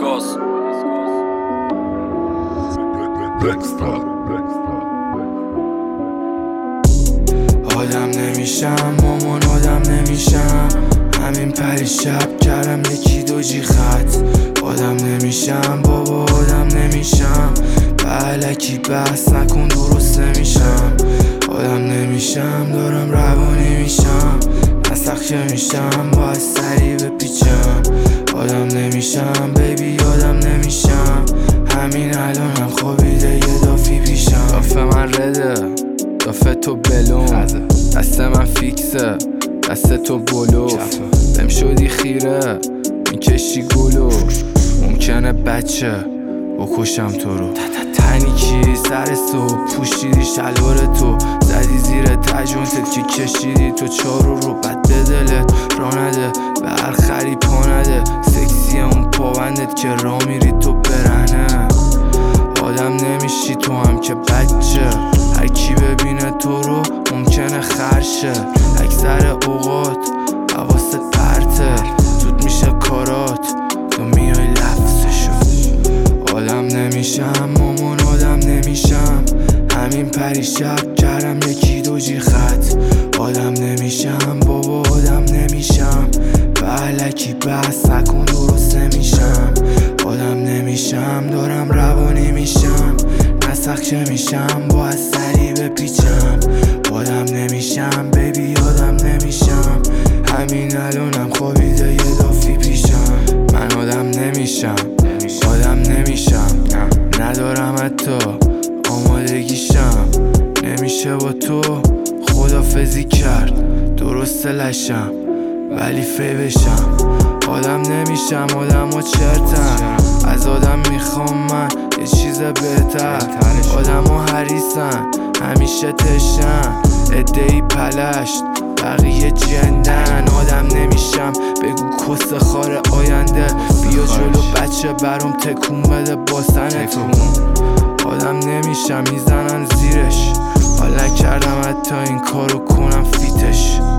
اسکاس آدم نمیشم مامان، آدم نمیشم. همین پریشب کردم یکی دو جی خط. آدم نمیشم بابا، آدم نمیشم. بلکی بحث نکن درست نمیشم. آدم نمیشم دارم روانی میشم. نسخ میشم باید سریع بپیچم. آدم نمیشم بیبی، آدم نمیشم. همین الانم خوابیده یه دافی پیشم. دافه من رده، دافه تو بلون، دست من فیکسه، دست تو بلوف. بهم شدی خیره میکشی گلو. ممکنه بچه بکشم تو رو. تنیکی سر صبح پوشیدی شلوار تو، زدی زیر تجونتت که کشیدی تو چارو رو. بد به دلت را نده، به هر خری پا نده. سکسی اون پابندت که را میری تو برهنه. آدم نمیشی تو هم که بچه، هر کی ببینه تو رو ممکنه خرشه. اکثر اوقات حواست پرته، زود میشه کارات تو میای لفظشو. آدم نمیشم مامان، آدم نمیشم. همین پریشب کردم یکی دو جی خط. آدم نمیشم بابا، آدم نمیشم. بلکی بحث نکن درست نمیشم. آدم نمیشم دارم روانی میشم. نسخ میشم باید سریع بپیچم. آدم نمیشم بیبی، آدم نمیشم. همین الانم خوابیده یه دافی پیشم. من آدم نمیشم، آدم نمیشم. ندارم حتی آمادگیشم. نمیشه با تو خدافزی کرد. درست لشم ولی فی بشم. آدم نمیشم، آدم ها چرتن. از آدم میخوام من یه چیز بهتر. آدم ها حریصن همیشه تشن. ادهی پلشت بقیه جندن. آدم نمیشم بگو کس خار آینده. بیا جلو بچه برام تکون بده با سنتون. آدم نمیشم میزنن زیرش. حالا کردم حتی این کارو کنم فیتش.